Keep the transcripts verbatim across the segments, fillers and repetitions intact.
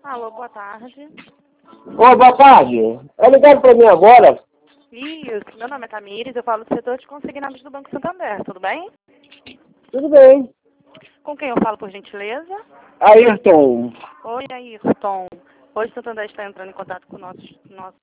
Alô, boa tarde. Ô, boa tarde. É ligado pra mim agora? Isso, meu nome é Tamires, eu falo do setor de consignados do Banco Santander, tudo bem? Tudo bem. Com quem eu falo, por gentileza? Ayrton. Oi, Ayrton. Hoje o Santander está entrando em contato com nossos, nossos,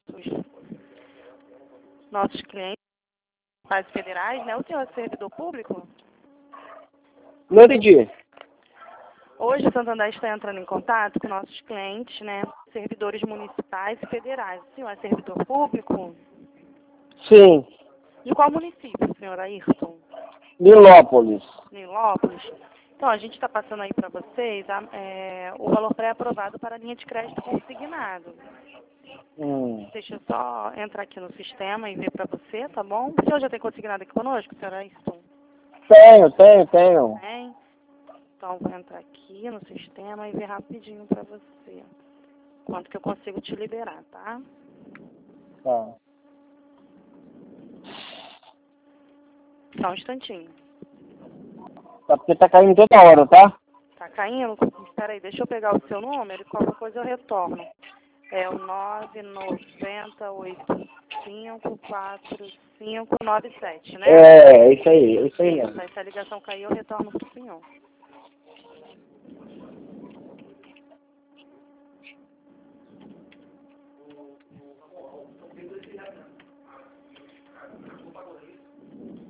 nossos clientes quase federais, né? O senhor é servidor público? Não entendi. Hoje o Santander está entrando em contato com nossos clientes, né? Servidores municipais e federais. O senhor é servidor público? Sim. De qual município, senhor Ayrton? Nilópolis. Nilópolis. Então, a gente está passando aí para vocês a, é, o valor pré-aprovado para a linha de crédito consignado. Hum. Deixa eu só entrar aqui no sistema e ver para você, tá bom? O senhor já tem consignado aqui conosco, senhor Ayrton? Tenho, tenho, tenho. Tem? Então, vou entrar aqui no sistema e ver rapidinho para você. Quanto que eu consigo te liberar, tá? Tá. Só um instantinho. Tá porque tá caindo toda hora, tá? Tá caindo? Espera aí, deixa eu pegar o seu número e qualquer coisa eu retorno. É o nove nove zero oito cinco quatro cinco nove sete, né? É, isso aí, isso aí mesmo. Se a ligação cair, eu retorno pro senhor.